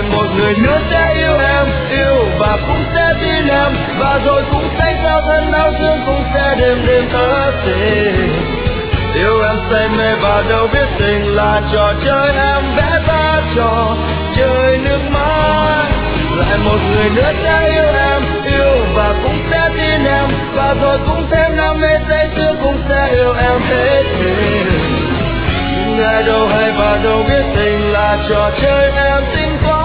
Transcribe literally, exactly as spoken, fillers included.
một người nữa sẽ yêu em, yêu và cũng sẽ tin em, và rồi cũng sẽ giao thân áo dương, cũng sẽ đêm đêm thơ tình. Yêu em say mê và đâu biết tình là trò chơi em vẽ ra trò chơi nước mắt. Lại một người nữa sẽ yêu em, yêu và cũng sẽ tin em, và rồi cũng thêm đam mê say sưa, cũng sẽ yêu em hết mình. Nhưng ai đâu hay và đâu biết tình là trò chơi em xinh quá.